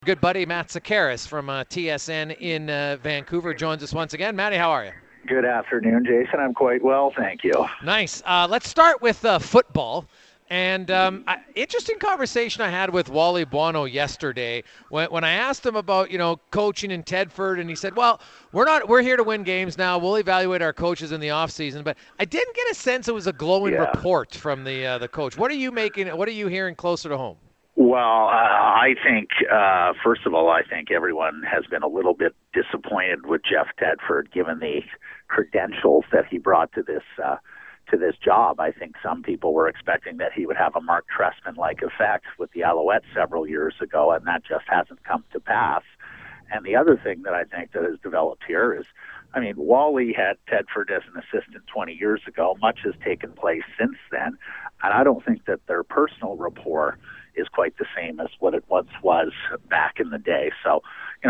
Good buddy Matt Sakaris from TSN in Vancouver joins us once again. Matty, how are you? Good afternoon, Jason. I'm quite well, thank you. Nice. Let's start with football. And interesting conversation I had with Wally Buono yesterday when I asked him about coaching in Tedford, and he said, "Well, we're here to win games now. We'll evaluate our coaches in the off season." But I didn't get a sense it was a glowing Yeah. report from the coach. What are you making? What are you hearing closer to home? Well, I think, first of all, I think everyone has been a little bit disappointed with Jeff Tedford, given the credentials that he brought to this job. I think some people were expecting that he would have a Mark Trestman-like effect with the Alouettes several years ago, and that just hasn't come to pass. And the other thing that I think that has developed here is, Wally had Tedford as an assistant 20 years ago. Much has taken place since then, and I don't think that their personal rapport is quite the same as what it once was back in the day. So,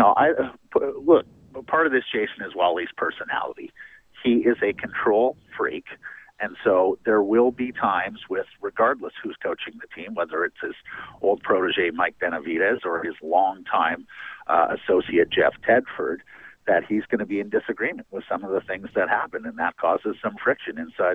look, part of this, Jason, is Wally's personality. He is a control freak. And so there will be times regardless who's coaching the team, whether it's his old protege Mike Benavidez or his longtime associate Jeff Tedford, that he's going to be in disagreement with some of the things that happen, and that causes some friction inside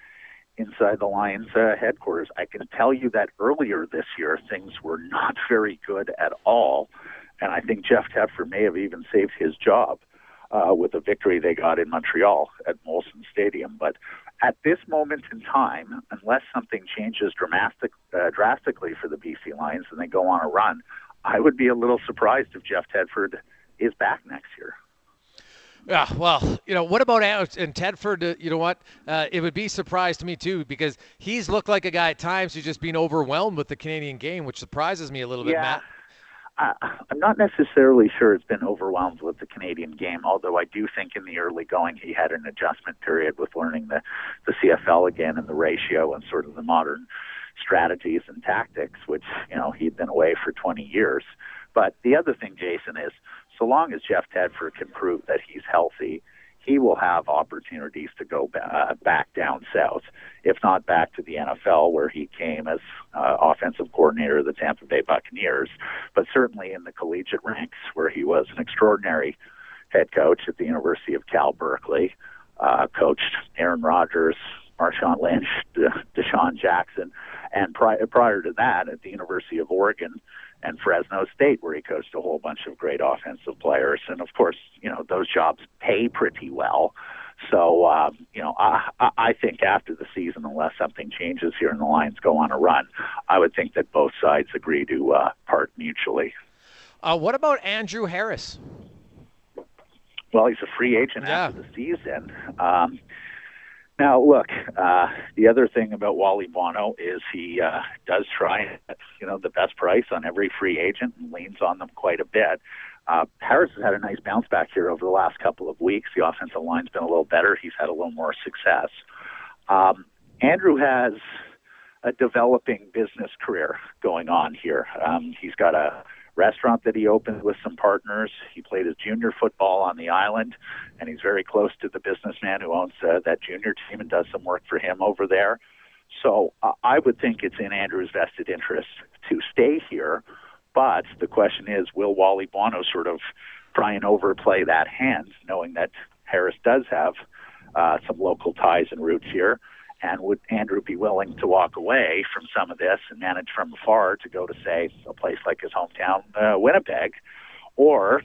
the Lions headquarters. I can tell you that earlier this year, things were not very good at all, and I think Jeff Tedford may have even saved his job with a victory they got in Montreal at Molson Stadium. But at this moment in time, unless something changes drastically for the BC Lions and they go on a run, I would be a little surprised if Jeff Tedford is back next year. Yeah, well, what about Alex and Tedford? You know what? It would be a surprise to me, too, because he's looked like a guy at times who's just been overwhelmed with the Canadian game, which surprises me a little bit, Matt. I'm not necessarily sure it's been overwhelmed with the Canadian game, although I do think in the early going he had an adjustment period with learning the CFL again and the ratio and sort of the modern strategies and tactics, which, he'd been away for 20 years. But the other thing, Jason, is so long as Jeff Tedford can prove that he's healthy, he will have opportunities to go back down south, if not back to the NFL, where he came as offensive coordinator of the Tampa Bay Buccaneers, but certainly in the collegiate ranks, where he was an extraordinary head coach at the University of Cal Berkeley, coached Aaron Rodgers, Marshawn Lynch, Deshaun Jackson, and prior to that at the University of Oregon and Fresno State, where he coached a whole bunch of great offensive players. And, of course, those jobs pay pretty well. So, I think after the season, unless something changes here and the Lions go on a run, I would think that both sides agree to part mutually. What about Andrew Harris? Well, he's a free agent after the season. Now, look, the other thing about Wally Buono is he does try, the best price on every free agent and leans on them quite a bit. Harris has had a nice bounce back here over the last couple of weeks. The offensive line's been a little better. He's had a little more success. Andrew has a developing business career going on here. He's got a restaurant that he opened with some partners. He played his junior football on the island, and he's very close to the businessman who owns that junior team and does some work for him over there. So I would think it's in Andrew's vested interest to stay here, but the question is, will Wally Buono sort of try and overplay that hand, knowing that Harris does have some local ties and roots here? And would Andrew be willing to walk away from some of this and manage from afar to go to, say, a place like his hometown, Winnipeg? Or,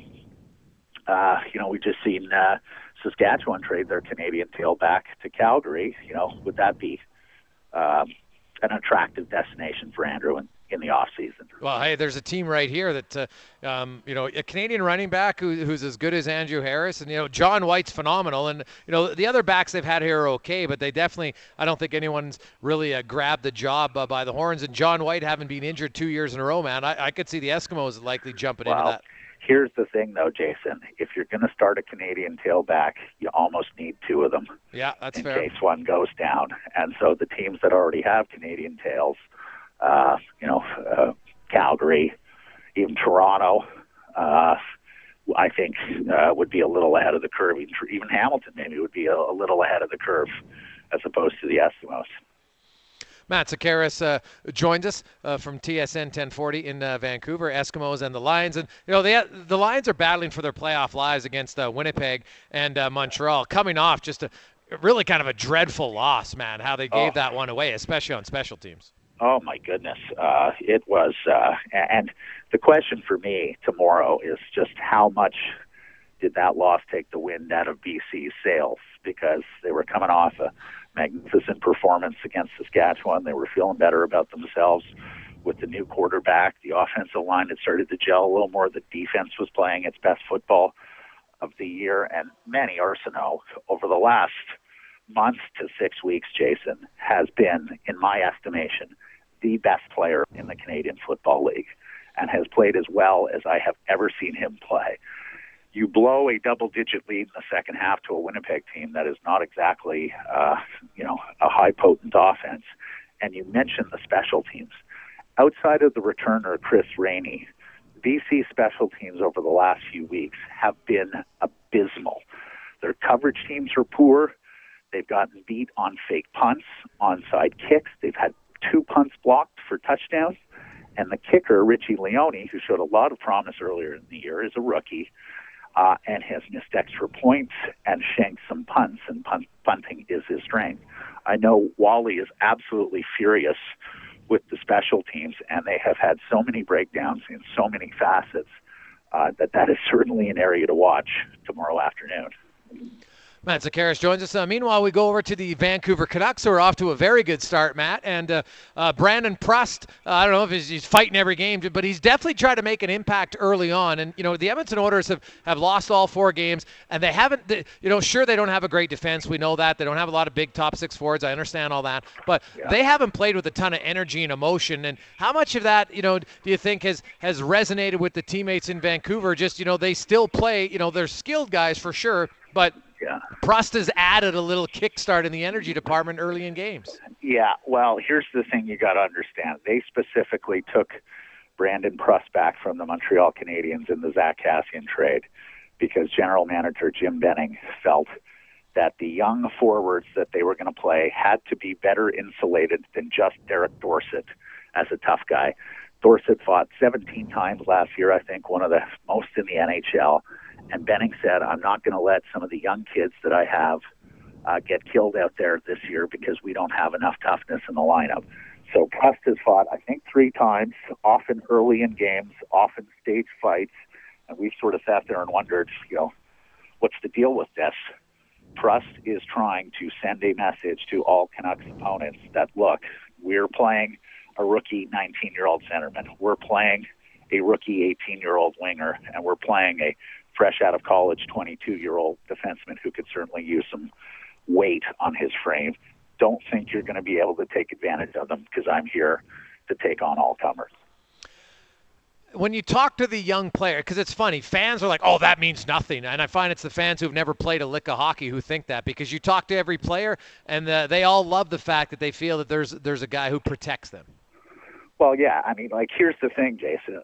we just seen Saskatchewan trade their Canadian tailback to Calgary. Would that be an attractive destination for Andrew in the offseason? Well, hey, there's a team right here that, a Canadian running back who's as good as Andrew Harris. And, John White's phenomenal. And, the other backs they've had here are okay, but they definitely, I don't think anyone's really grabbed the job by the horns. And John White having been injured 2 years in a row, man, I could see the Eskimos likely jumping into that. Here's the thing, though, Jason. If you're going to start a Canadian tailback, you almost need two of them. Yeah, that's fair. In case one goes down. And so the teams that already have Canadian tails, Calgary, even Toronto, I think would be a little ahead of the curve. Even Hamilton maybe would be a little ahead of the curve as opposed to the Eskimos. Matt Sakaris joins us from TSN 1040 in Vancouver, Eskimos and the Lions. And, the Lions are battling for their playoff lives against Winnipeg and Montreal, coming off just a really kind of a dreadful loss, man, how they gave that one away, especially on special teams. Oh, my goodness. It was, and the question for me tomorrow is just how much did that loss take the wind out of BC's sails? Because they were coming off a magnificent performance against Saskatchewan. They were feeling better about themselves with the new quarterback. The offensive line had started to gel a little more. The defense was playing its best football of the year. And Manny Arsenault, over the last month to 6 weeks, Jason, has been, in my estimation, the best player in the Canadian Football League and has played as well as I have ever seen him play. You blow a double-digit lead in the second half to a Winnipeg team that is not exactly, a high-potent offense, and you mentioned the special teams. Outside of the returner, Chris Rainey, BC special teams over the last few weeks have been abysmal. Their coverage teams are poor. They've gotten beat on fake punts, onside kicks. They've had 2 punts blocked for touchdowns. And the kicker, Richie Leone, who showed a lot of promise earlier in the year, is a rookie and has missed extra points and shanked some punts, and punting is his strength. I know Wally is absolutely furious with the special teams, and they have had so many breakdowns in so many facets that is certainly an area to watch tomorrow afternoon. Matt Sakaris joins us. Meanwhile, we go over to the Vancouver Canucks, who are off to a very good start, Matt. And Brandon Prust, I don't know if he's fighting every game, but he's definitely tried to make an impact early on. And, the Edmonton Oilers have lost all 4 games, and they haven't, sure, they don't have a great defense. We know that. They don't have a lot of big top 6 forwards. I understand all that. But they haven't played with a ton of energy and emotion. And how much of that, do you think has resonated with the teammates in Vancouver? Just, they still play, they're skilled guys for sure, but Prust has added a little kickstart in the energy department early in games. Yeah, well, here's the thing you got to understand. They specifically took Brandon Prust back from the Montreal Canadiens in the Zach Kassian trade because general manager Jim Benning felt that the young forwards that they were going to play had to be better insulated than just Derek Dorsett as a tough guy. Dorsett fought 17 times last year, I think, one of the most in the NHL. And Benning said, I'm not going to let some of the young kids that I have get killed out there this year because we don't have enough toughness in the lineup. So Prust has fought, I think, 3 times, often early in games, often stage fights. And we've sort of sat there and wondered, what's the deal with this? Prust is trying to send a message to all Canucks opponents that, look, we're playing a rookie 19-year-old centerman. We're playing a rookie 18-year-old winger, and we're playing a fresh out of college 22-year-old defenseman who could certainly use some weight on his frame. Don't think you're going to be able to take advantage of them because I'm here to take on all comers. When you talk to the young player, because it's funny, fans are like, oh, that means nothing. And I find it's the fans who've never played a lick of hockey who think that, because you talk to every player and they all love the fact that they feel that there's a guy who protects them. Well, yeah, I mean, here's the thing, Jason.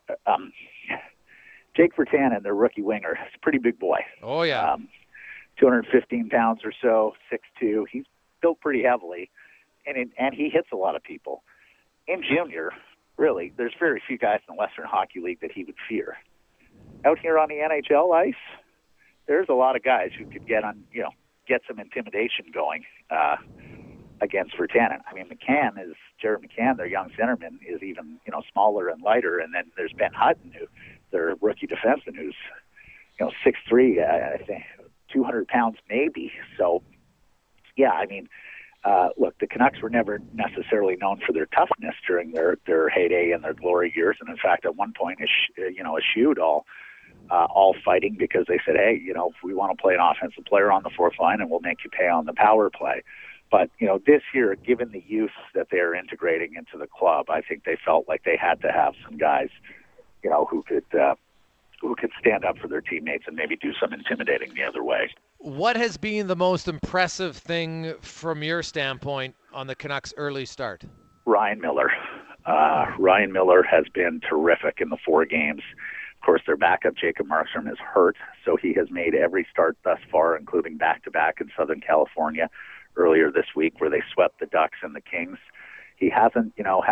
Jake Virtanen, their rookie winger, is a pretty big boy. Oh, yeah. 215 pounds or so, 6'2". He's built pretty heavily, and he hits a lot of people. In junior, really, there's very few guys in the Western Hockey League that he would fear. Out here on the NHL ice, there's a lot of guys who could get some intimidation going against Virtanen. I mean, Jared McCann, their young centerman, is even, smaller and lighter. And then there's Ben Hutton, their rookie defenseman, who's, 6'3", I think, 200 pounds maybe. So, yeah, I mean, look, the Canucks were never necessarily known for their toughness during their heyday and their glory years. And in fact, at one point, eschewed all fighting because they said, hey, if we want to play an offensive player on the fourth line, and we'll make you pay on the power play. But, this year, given the youth that they're integrating into the club, I think they felt like they had to have some guys, who could stand up for their teammates and maybe do some intimidating the other way. What has been the most impressive thing from your standpoint on the Canucks' early start? Ryan Miller. Ryan Miller has been terrific in the 4 games. Of course, their backup, Jacob Markstrom, is hurt, so he has made every start thus far, including back-to-back in Southern California earlier this week where they swept the Ducks and the Kings. he hasn't,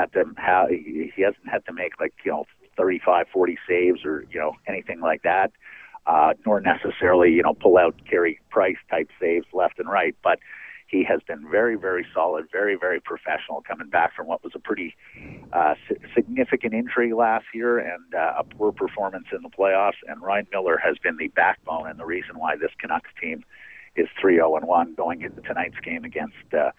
he hasn't had to make 35, 40 saves or, anything like that, nor necessarily, pull out Carey Price type saves left and right. But he has been very, very solid, very, very professional, coming back from what was a pretty significant injury last year and a poor performance in the playoffs. And Ryan Miller has been the backbone and the reason why this Canucks team is 3-0-1 going into tonight's game against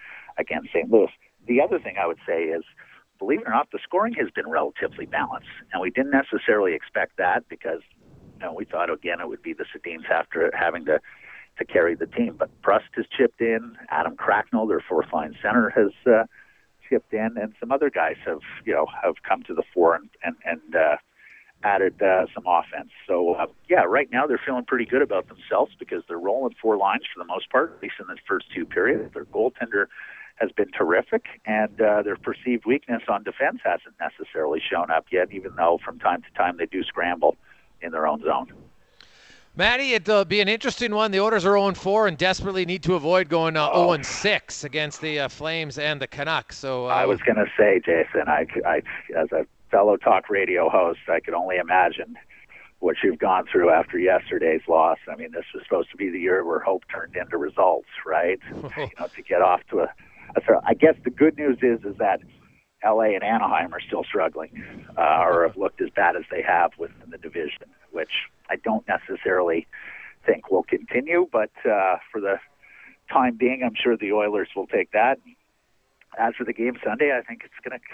St. Louis. The other thing I would say is, believe it or not, the scoring has been relatively balanced, and we didn't necessarily expect that because we thought again it would be the Sedins after having to carry the team. But Prust has chipped in, Adam Cracknell, their fourth line center, has chipped in, and some other guys have come to the fore and added some offense. So right now they're feeling pretty good about themselves because they're rolling four lines for the most part, at least in the first two periods. Their goaltender has been terrific, and their perceived weakness on defense hasn't necessarily shown up yet, even though from time to time they do scramble in their own zone. Matty, it'll be an interesting one. The Oilers are 0-4 and desperately need to avoid going 0-6 against the Flames and the Canucks. So I was going to say, Jason, I as a fellow talk radio host, I could only imagine what you've gone through after yesterday's loss. I mean, this was supposed to be the year where hope turned into results, right? To get off to I guess the good news is that LA and Anaheim are still struggling, or have looked as bad as they have within the division, which I don't necessarily think will continue, but for the time being, I'm sure the Oilers will take that. As for the game Sunday, I think it's going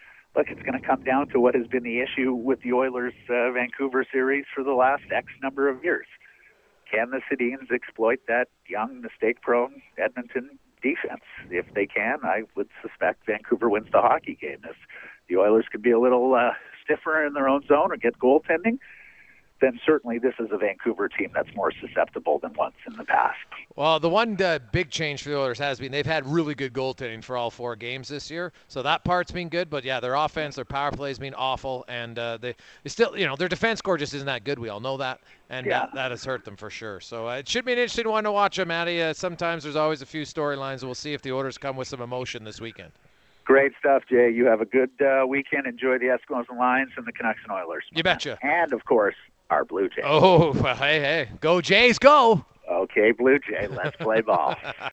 to come down to what has been the issue with the Oilers Vancouver series for the last X number of years. Can the Sedins exploit that young, mistake-prone Edmonton defense? If they can, I would suspect Vancouver wins the hockey game. If the Oilers could be a little stiffer in their own zone or get goaltending, then certainly this is a Vancouver team that's more susceptible than once in the past. Well, the one big change for the Oilers has been they've had really good goaltending for all four games this year, so that part's been good. But yeah, their offense, their power play has been awful, and they still, their defense score just isn't that good. We all know that, and that has hurt them for sure. So it should be an interesting one to watch, Matty. Sometimes there's always a few storylines. We'll see if the Oilers come with some emotion this weekend. Great stuff, Jay. You have a good weekend. Enjoy the Eskimos and Lions and the Canucks and Oilers. You betcha. And, of course, our Blue Jays. Oh, hey. Go Jays, go. Okay, Blue Jay, let's play ball.